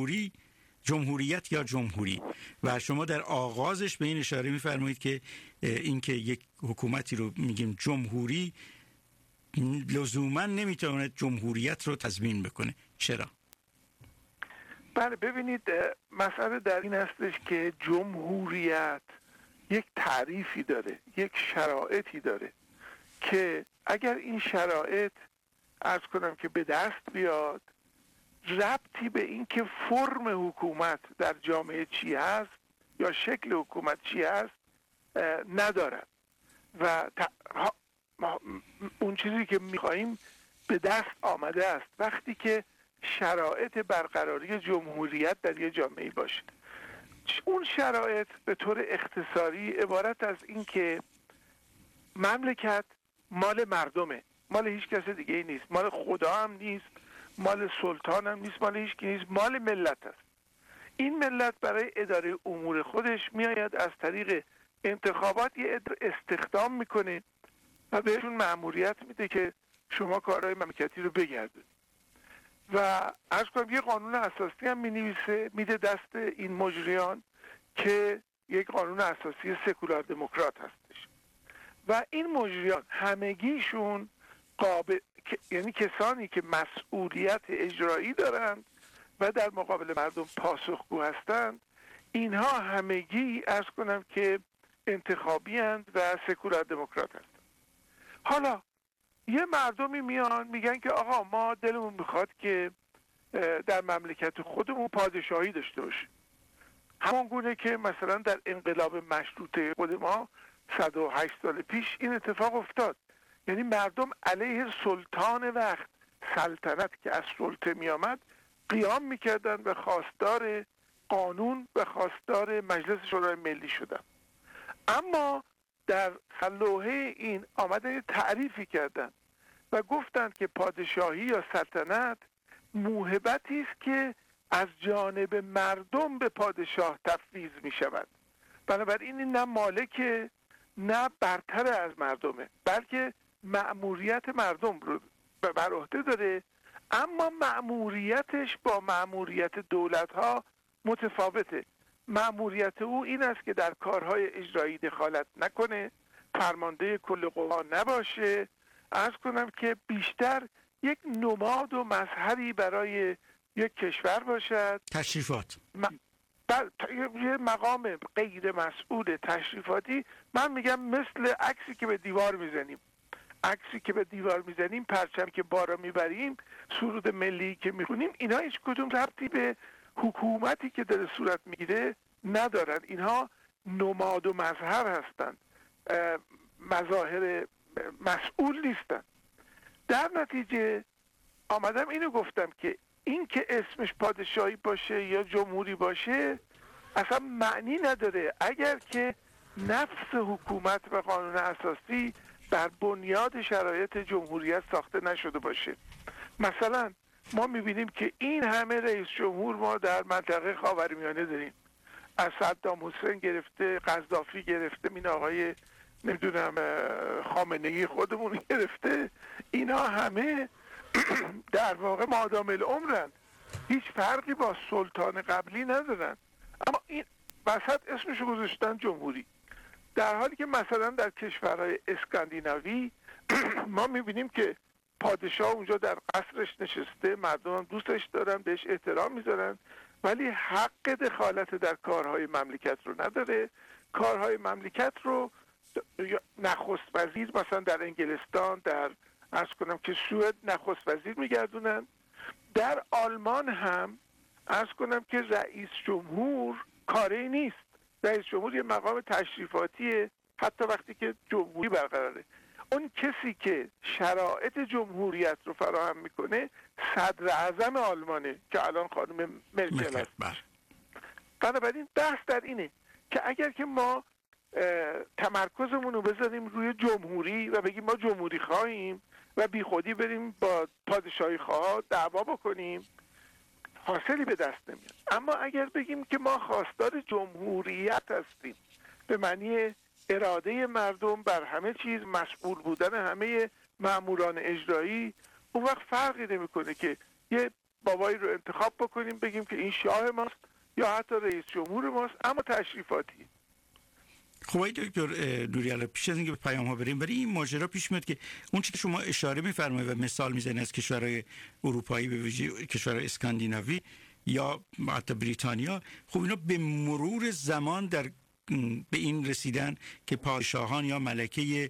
جمهوریت یا جمهوری، و شما در آغازش به این اشاره می‌فرمایید که اینکه یک حکومتی رو میگیم جمهوری لزوما نمیتواند جمهوریت رو تضمین بکنه. چرا؟ بله ببینید مسئله در این هستش که جمهوریت یک تعریفی داره، یک شرایطی داره که اگر این شرایط عرض کنم که به دست بیاد، ربطی به این که فرم حکومت در جامعه چی هست یا شکل حکومت چی هست ندارد و اون چیزی که میخواییم به دست آمده است وقتی که شرایط برقراری جمهوریت در یه جامعه باشه. اون شرایط به طور اختصاری عبارت از این که مملکت مال مردمه، مال هیچ کس دیگه ای نیست، مال خدا هم نیست، مال سلطان هم نیست، مال هیچ کی نیست، مال ملت است. این ملت برای اداره امور خودش میآید از طریق انتخابات یه استخدام میکنه و بهشون مأموریت میده که شما کارهای مملکتی رو بگردید و عرض کنم یه قانون اساسی هم مینویسه میده دست این مجریان که یک قانون اساسی سکولار دموکرات هستش و این مجریان همگیشون یعنی کسانی که مسئولیت اجرایی دارند و در مقابل مردم پاسخگو هستند، اینها همگی عرض کنم که انتخابی هستند و سکولار دموکرات هستند. حالا یه مردمی میان میگن که آقا ما دلمون میخواد که در مملکت خودمون پادشاهی داشته باشیم، همون گونه که مثلا در انقلاب مشروطه خود ما 108 سال پیش این اتفاق افتاد. یعنی مردم علیه سلطان وقت، سلطنت که از سلطه می آمد، قیام میکردن و خواستار قانون و خواستار مجلس شورای ملی شدن. اما در لوحه این آمدن تعریفی کردن و گفتند که پادشاهی یا سلطنت موهبتی است که از جانب مردم به پادشاه تفویض می شود. بنابراین این نه مالک نه برتر از مردمه، بلکه مأموریت مردم رو بر عهده داره، اما مأموریتش با مأموریت دولت‌ها متفاوته. مأموریت او این است که در کارهای اجرایی دخالت نکنه، فرمانده کل قوا نباشه، عرض کنم که بیشتر یک نماد و مظهری برای یک کشور باشد. تشریفات یه مقام غیر مسئول تشریفاتی، من میگم مثل عکسی که به دیوار میزنیم، پرچم که بالا میبریم، سرود ملی که میخونیم، اینا هیچ کدوم ربطی به حکومتی که داره صورت میگیره ندارن. اینها نماد و مظهر هستند، مظاهر مسئول نیستن. در نتیجه آمدم اینو گفتم که این که اسمش پادشاهی باشه یا جمهوری باشه اصلا معنی نداره اگر که نفس حکومت و قانون اساسی بر بنیاد شرایط جمهوریت ساخته نشده باشه. مثلا ما میبینیم که این همه رئیس جمهور ما در منطقه خاورمیانه داریم، از صدام حسین گرفته، قذافی گرفته، این آقای نمیدونم خامنه‌ای خودمون گرفته، اینا همه در واقع مادام العمرن، هیچ فرقی با سلطان قبلی ندارن، اما این وسط اسمشو گذاشتن جمهوری. در حالی که مثلا در کشورهای اسکاندیناوی ما میبینیم که پادشاه اونجا در قصرش نشسته، مردم هم دوستش دارن، بهش احترام میذارن، ولی حق دخالت در کارهای مملکت رو نداره. کارهای مملکت رو نخست وزیر مثلا در انگلستان، در عرض کنم که سوئد نخست وزیر میگردونن. در آلمان هم عرض کنم که رئیس جمهور کاری نیست، رئیس جمهور یه مقام تشریفاتیه، حتی وقتی که جمهوری برقراره. اون کسی که شرایط جمهوریت رو فراهم میکنه صدر اعظم آلمانه که الان خانم مرکل است. بنابراین بحث در اینه که اگر که ما تمرکزمون رو بذاریم روی جمهوری و بگیم ما جمهوری خواهیم و بی خودی بریم با پادشاهی خواه دعوا بکنیم، حاصلی به دست نمیاد. اما اگر بگیم که ما خواستار جمهوریت هستیم به معنی اراده مردم بر همه چیز، مسئول بودن همه ماموران اجرایی، اون وقت فرقی نمیکنه که یه بابایی رو انتخاب بکنیم بگیم که این شاه ماست یا حتی رئیس جمهور ماست، اما تشریفاتی. خب آقای دکتر نوری‌الله، پیش از اینکه به پیام ها بریم، ولی این ماجرا پیش میاد که اون چیزی که شما اشاره می‌فرمایید و مثال می‌زنید از کشورهای اروپایی به ویژه کشورهای اسکاندیناوی یا حتی بریتانیا، خب اینا به مرور زمان به این رسیدن که پادشاهان یا ملکه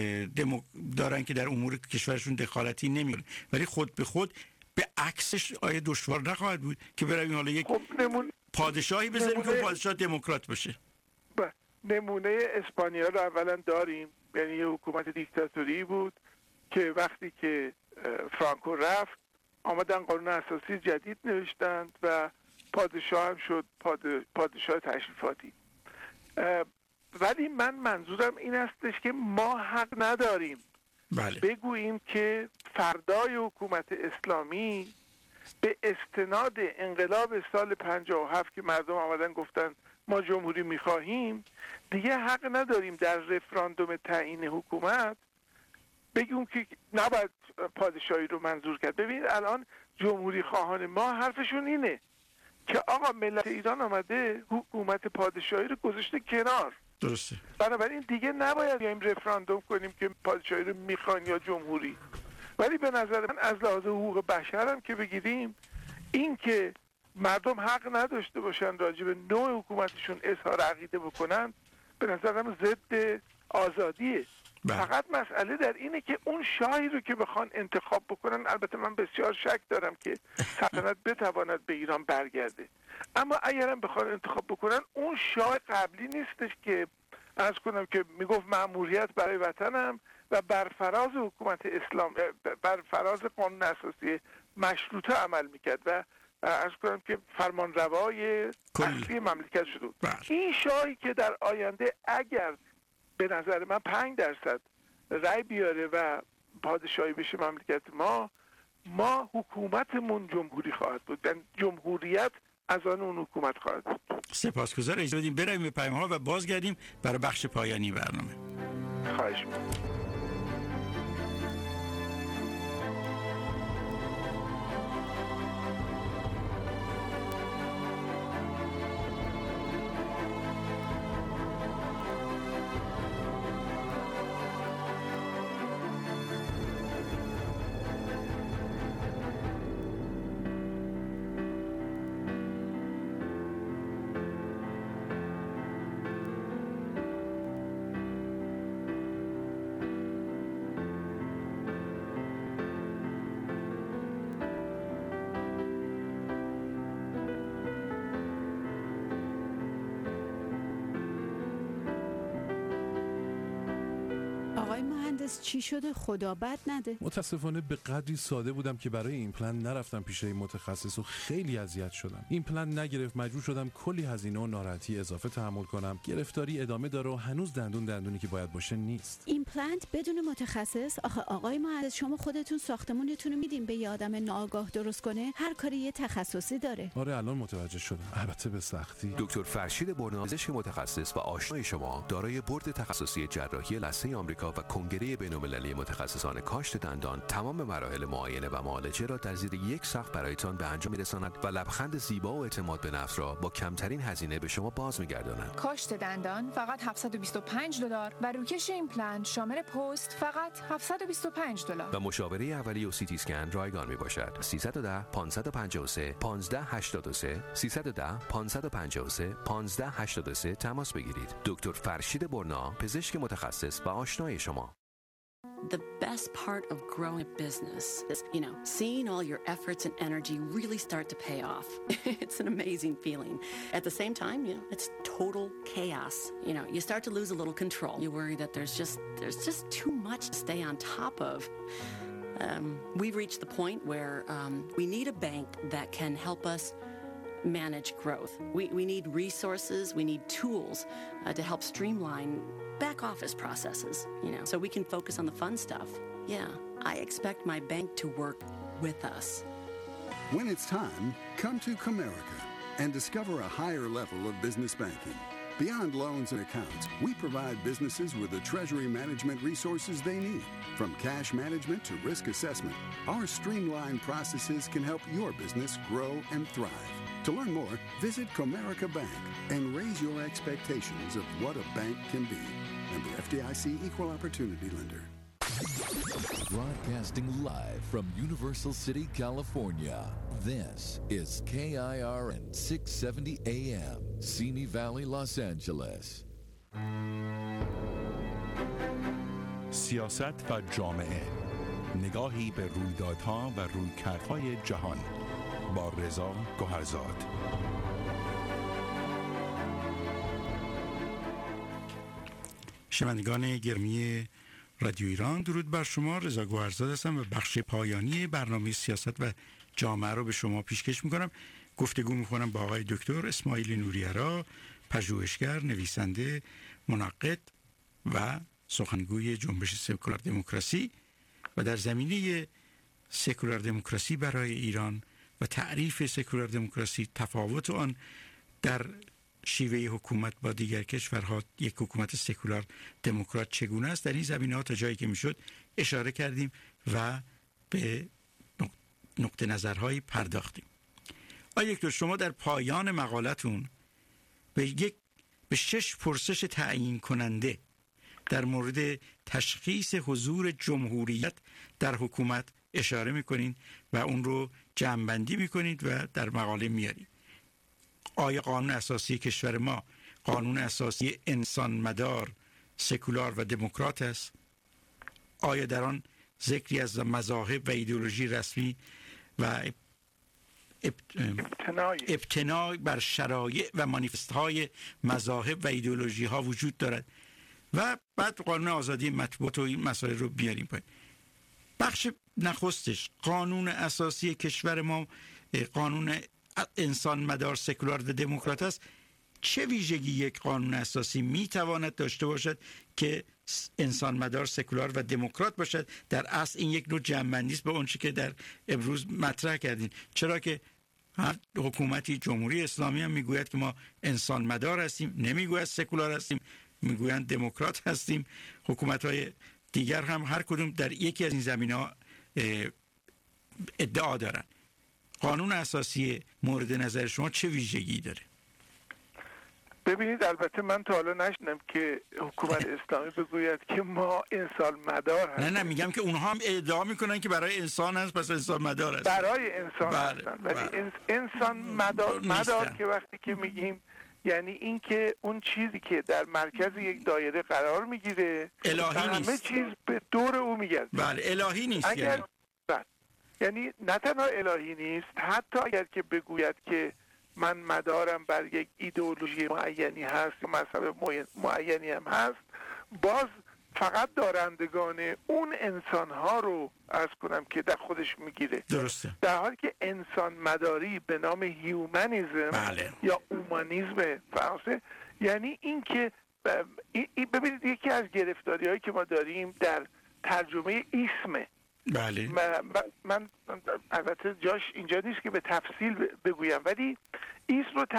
دارن که در امور کشورشون دخالتی نمی‌کنن، ولی خود به خود به عکسش آیا دشوار نخواهد بود که برویم حالا یک پادشاهی بذاریم که پادشاه دموکرات باشه؟ نمونه اسپانیا رو اولا داریم، یعنی یه حکومت دیکتاتوری بود که وقتی که فرانکو رفت آمدن قانون اساسی جدید نوشتند و پادشاه هم شد پادشاه تشریفاتی. ولی من منظورم این هستش که ما حق نداریم بگوییم که فردای حکومت اسلامی به استناد انقلاب سال 57 که مردم آمدن گفتن ما جمهوری میخواهیم، دیگه حق نداریم در رفراندوم تعیین حکومت بگیم که نباید پادشاهی رو منظور کرد. ببینید الان جمهوری خواهان ما حرفشون اینه که آقا ملت ایران آمده حکومت پادشاهی رو گذاشته کنار. درسته. بنابراین دیگه نباید بیایم رفراندوم کنیم که پادشاهی رو میخوان یا جمهوری. ولی به نظر من از لحاظ حقوق بشر هم که بگیریم، این که مردم حق نداشته باشن راجع به نوع حکومتشون اظهار عقیده بکنن به نظرم ضد آزادیه. فقط مسئله در اینه که اون شاهی رو که بخوان انتخاب بکنن، البته من بسیار شک دارم که سلطنت بتواند به ایران برگرده، اما اگرم بخوان انتخاب بکنن اون شاه قبلی نیستش که عرض کنم که میگفت مأموریت برای وطنم و بر فراز حکومت اسلام، بر فراز قانون اساسی مشروطه عمل میکرد و عرض کنم که فرمانروای اصلی مملکت شده بود. این شاهی که در آینده اگر به نظر من 5% رأی بیاره و پادشاهی بشه مملکت ما حکومتمون جمهوری خواهد بود، یعنی جمهوریت از آن اون حکومت خواهد بود. سپاسگزارم. اجازه بدیم بریم به پیام‌ها و بازگردیم برای بخش پایانی برنامه. خواهش می‌کنم. چی شده؟ خدا بد نده. متاسفانه به قدری ساده بودم که برای این پلن نرفتم پیش متخصص و خیلی اذیت شدم. این پلن نگرفت، مجبور شدم کلی هزینه و ناراحتی اضافه تحمل کنم. گرفتاری ادامه داره و هنوز دندونی که باید باشه نیست. این پلنت بدون متخصص؟ آخه آقای مهندس شما خودتون ساختمونتون رو میدین به یه آدم ناآگاه درست کنه؟ هر کاری یه تخصصی داره. آره الان متوجه شدم، البته به سختی. دکتر فرشید برنا، پزشک متخصص و آشنای شما، دارای بورد تخصصی جراحی لثه آمریکا و کنگره بین‌المللی متخصصان کاشت دندان، تمام مراحل معاینه و معالجه را در زیر یک سقف برایتان به انجام می‌رساند و لبخند زیبا و اعتماد به نفس را با کمترین هزینه به شما باز می‌گرداند. کاشت دندان فقط $725 و روکش ایمپلنت شامل پست فقط $725 و مشاوره اولیه و سی تی اسکن رایگان میباشد. 310 553 1583 310 553 1583 تماس بگیرید. دکتر فرشید برنا، پزشک متخصص و آشنای شما. The best part of growing a business is, seeing all your efforts and energy really start to pay off. It's an amazing feeling. At the same time, it's total chaos. You start to lose a little control. You worry that there's just too much to stay on top of. We've reached the point where we need a bank that can help us manage growth. We need resources, we need tools to help streamline back office processes, so we can focus on the fun stuff. Yeah, I expect my bank to work with us. When it's time, come to Comerica and discover a higher level of business banking. Beyond loans and accounts, we provide businesses with the treasury management resources they need. From cash management to risk assessment, our streamlined processes can help your business grow and thrive. To learn more, visit Comerica Bank and raise your expectations of what a bank can be. And the FDIC Equal Opportunity Lender. Broadcasting live from Universal City, California. This is KIRN 670 AM, Simi Valley, Los Angeles. سیاست و جامعه، نگاهی به رویدادها و رویکردهای جهان با رضا گوهرزاد. شنوندگان گرامی رادیو ایران، درود بر شما. رضا گوهرزاد هستم و بخش پایانی برنامه سیاست و جامعه رو به شما پیشکش میکنم. گفتگو میکنم با آقای دکتر اسماعیل نوری‌آرا، پژوهشگر، نویسنده، منقد و سخنگوی جنبش سکولار دموکراسی و در زمینه سکولار دموکراسی برای ایران و تعریف سکولار دموکراسی، تفاوت آن در شیوه حکومت با دیگر کشورها، یک حکومت سکولار دموکرات چگونه است، در این زمینه‌ها تا جایی که میشد اشاره کردیم و به نقطه نظرهایی پرداختیم. آقای دکتر، شما در پایان مقالتون به 6 پرسش تعیین کننده در مورد تشخیص حضور جمهوریت در حکومت اشاره میکنین و اون رو جمع‌بندی میکنید و در مقاله میارید. آیا قانون اساسی کشور ما قانون اساسی انسان مدار، سکولار و دموکرات است؟ آیا در آن ذکری از مذاهب و ایدئولوژی رسمی و ابتنای بر شرایع و مانیفست‌های مذاهب و ایدئولوژی ها وجود دارد؟ و بعد قانون آزادی مطبوعات و این مسائل رو بیاریم پایین. بخش نخستش قانون اساسی کشور ما قانون انسان مدار، سکولار و دموکرات است. چه ویژگی یک قانون اساسی میتواند داشته باشد که انسان مدار، سکولار و دموکرات باشد؟ در اصل این یک نوع جمع‌بندی است به اون چیزی که در امروز مطرح کردین، چرا که هر حکومتی جمهوری اسلامی هم میگوید که ما انسان مدار هستیم، نمیگوید سکولار هستیم، میگویند دموکرات هستیم. حکومت‌های دیگر هم هر کدوم در یکی از این زمینه‌ها ادعا دارن. قانون اساسی مورد نظر شما چه ویژگی داره؟ ببینید، البته من تا حالا نشنیدم که حکومت اسلامی بگوید که ما انسان مدار هستیم. نه میگم که اونها هم ادعا میکنن که برای انسان هست، پس انسان مدار هست. برای انسان هستن، ولی انسان مدار که وقتی که میگیم یعنی این که اون چیزی که در مرکز یک دایره قرار میگیره الهی نیست، همه چیز به دور او میگرده. بله، الهی نیست. یعنی نه تنها الهی نیست، حتی اگر که بگوید که من مدارم بر یک ایدئولوژی معینی هست یا مذهب معینی هم هست، باز فقط دارندگان اون انسانها رو عرض کنم که در خودش میگیره. درسته. در حالی که انسان مداری به نام هیومنیزم یا اومانیزم فرانسه، یعنی این که ببینید یکی از گرفتاری هایی که ما داریم در ترجمه اسمه. بله. من البته جاش اینجا نیست که به تفصیل بگویم، ولی اسم رو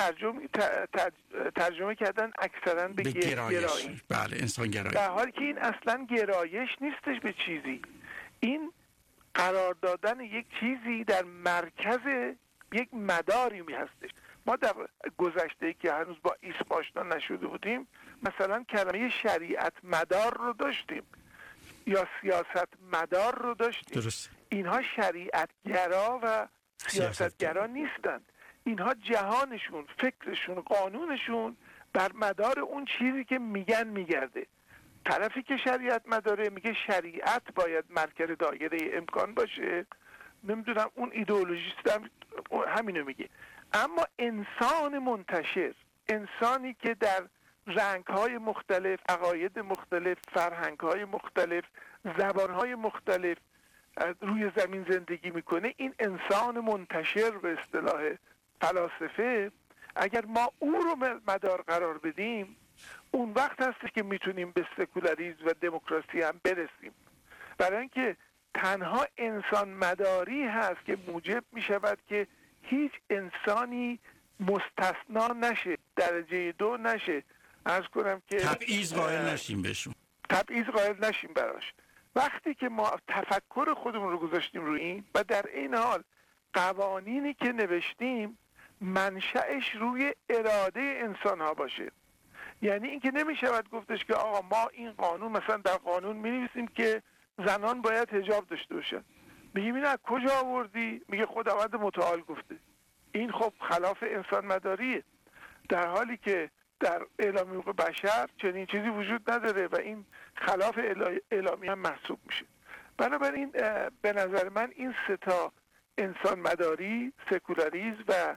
ترجمه کردن اکثرا به گرایش. بله، انسان گرایش. در حالی که این اصلا گرایش نیستش به چیزی، این قرار دادن یک چیزی در مرکز یک مداری می هستش. ما در گذشته که هنوز با اسم آشنا نشده بودیم، مثلا کلمه شریعت مدار رو داشتیم یا سیاست مدار رو داشتیم. درست. اینها شریعت گرا و سیاست گرا نیستند. اینها جهانشون، فکرشون، قانونشون بر مدار اون چیزی که میگن میگرده. طرفی که شریعت مداره میگه شریعت باید مرکز دایره امکان باشه، نمیدونم اون ایدئولوژیست هم همینو میگه. اما انسان منتشر، انسانی که در رنگ‌های مختلف، عقاید مختلف، فرهنگ‌های مختلف، زبان‌های مختلف روی زمین زندگی میکنه، این انسان منتشر به اصطلاح فلاسفه، اگر ما او رو مدار قرار بدیم، اون وقت هست که میتونیم به سکولاریسم و دموکراسی هم برسیم. برای اینکه تنها انسان مداری هست که موجب میشود که هیچ انسانی مستثنا نشه، درجه 2 نشه، عرض کنم که تبعیض قائل نشیم بهشون، تبعیض قائل نشیم براش. وقتی که ما تفکر خودمون رو گذاشتیم روی این و در این حال قوانینی که نوشتیم منشأش روی اراده انسان ها باشه، یعنی اینکه نمیشود گفتش که آقا ما این قانون، مثلا در قانون می‌نویسیم که زنان باید حجاب داشته باشن، میگیم این از کجا آوردی؟ میگه خداوند متعال گفته. این خب خلاف انسان مداریه، در حالی که در اعلامیه حقوق بشر چنین چیزی وجود نداره و این خلاف اعلامیه هم محسوب میشه. بنابراین به نظر من این سه تا انسان مداری، سکولاریسم و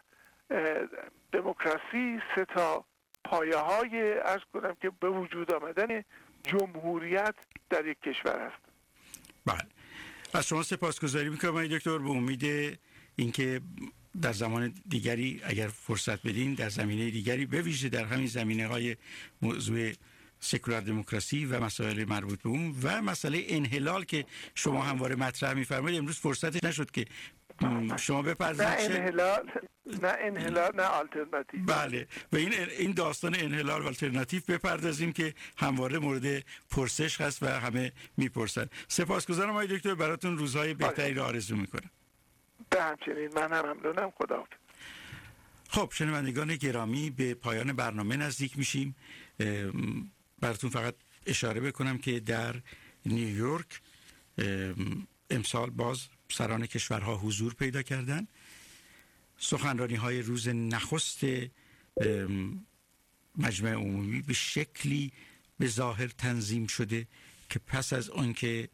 دموکراسی سه تا پایه های عرض کنم که به وجود آمدن جمهوریت در یک کشور است. بله، از شما سپاسگزاری میکنم دکتر، به امید اینکه در زمان دیگری اگر فرصت بدین در زمینه دیگری، به ویژه در همین زمینه های موضوع سکولار دموکراسی و مسائل مربوط به اون و مسئله انحلال که شما همواره مطرح می‌فرمایید، امروز فرصتش نشد که شما بپردازید. نه انحلال نه آلترناتیو. بله، و این داستان انحلال و آلترناتیو بپردازیم که همواره مورد پرسش هست و همه میپرسن. سپاسگزارم آقای دکتر، براتون روزهای بهتری را آرزو میکنم. به همچنین، من هم ممنونم. خداحافظ. خب شنوندگان گرامی، به پایان برنامه نزدیک میشیم. براتون فقط اشاره بکنم که در نیویورک امسال باز سران کشورها حضور پیدا کردن. سخنرانی های روز نخست مجمع عمومی به شکلی به ظاهر تنظیم شده که پس از آنکه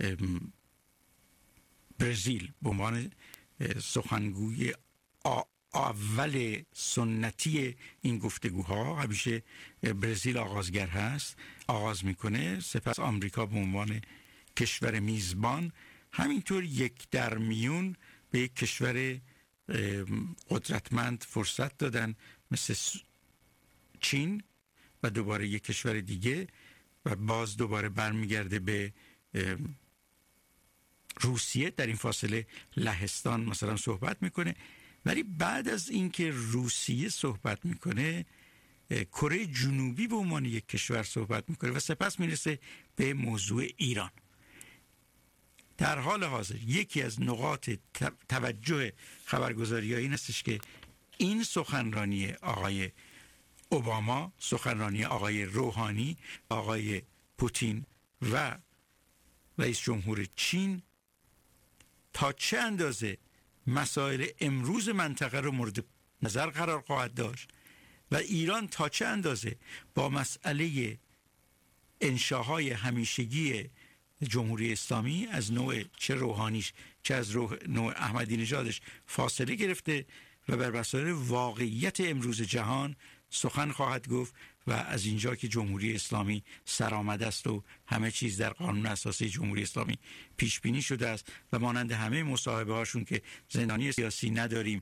برزیل به عنوان سخنگوی اول سنتی این گفتگوها، همیشه برزیل آغازگر هست، آغاز میکنه، سپس آمریکا به عنوان کشور میزبان، همینطور یک در میون به یک کشور قدرتمند فرصت دادن مثل چین و دوباره یک کشور دیگه و باز دوباره برمیگرده به روسیه. در این فاصله لهستان مثلا صحبت میکنه، ولی بعد از اینکه روسیه صحبت میکنه کره جنوبی به عنوان یک کشور صحبت میکنه و سپس میرسه به موضوع ایران. در حال حاضر یکی از نقاط توجه خبرگزاری این استش که این سخنرانی آقای اوباما، سخنرانی آقای روحانی، آقای پوتین و رئیس جمهور چین تا چه اندازه مسائل امروز منطقه رو مورد نظر قرار خواهد داشت و ایران تا چه اندازه با مسئله انشاهای همیشگی جمهوری اسلامی از نوع چه روحانیش چه از نوع احمدی نژادش فاصله گرفته و بر مسائل واقعیت امروز جهان سخن خواهد گفت و از اینجا که جمهوری اسلامی سرآمده است و همه چیز در قانون اساسی جمهوری اسلامی پیش بینی شده است و مانند همه مصاحبه هاشون که زندانی سیاسی نداریم